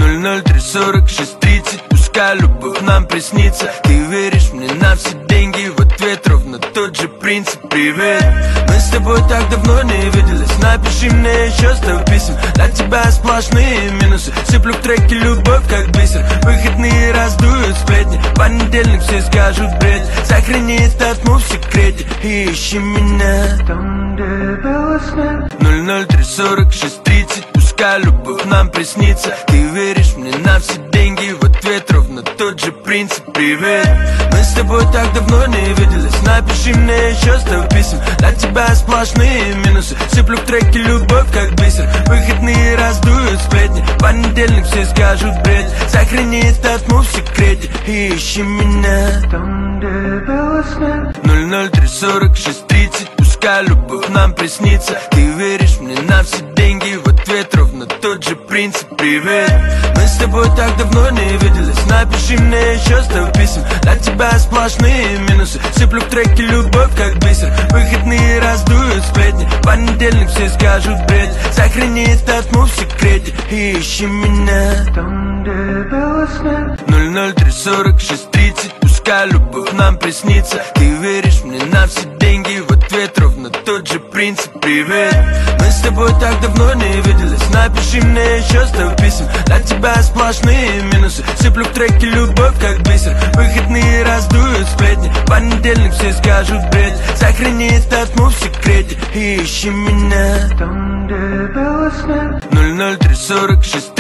0034630, пускай любовь нам приснится. Ты веришь мне на все деньги, в ответ ровно тот же принцип. Привет, мы с тобой так давно не виделись. Напиши мне еще 100 писем, для тебя сплошные минусы. Сыплю в треки любовь как бисер, выходные раздуют сплетни. Понедельник все скажут бред, сохрани этот мув в секрете и ищи меня там, где было снег. 0034630, пускай любовь нам приснится. Ты веришь мне на все деньги, в ответ ровно тот же принцип. Привет, мы с тобой так давно не виделись. Напиши мне еще 100 писем, для тебя сплошные минусы. Сыплю в треки любовь как бисер, выходные раздуют сплетни. Понедельник все скажут бред, сохрани этот мув в секрете и ищи меня там, где было снег. 0034630, пускай любовь нам приснится. Ты веришь мне на все деньги, в ответ ровно тот же принцип. Привет, мы с тобой так давно не виделись. Напиши мне еще 100 писем, для тебя сплошные минусы. Сыплю в треки любовь как бисер, выходные раздуют сплетни. Понедельник все скажут бред, сохрани этот мув в секрете и ищи меня там, где было снег. 0034630, пускай любовь нам приснится. Ты веришь мне на все деньги, в ответ ровно тот же принцип. Привет, мы с тобой так давно не виделись. Напиши мне еще 100 писем, для тебя сплошные минусы. Сыплю в треки любовь как бисер, выходные раздуют сплетни. Понедельник все скажут бред, сохрани этот мув в секрете и ищи меня там, где было снег. 00346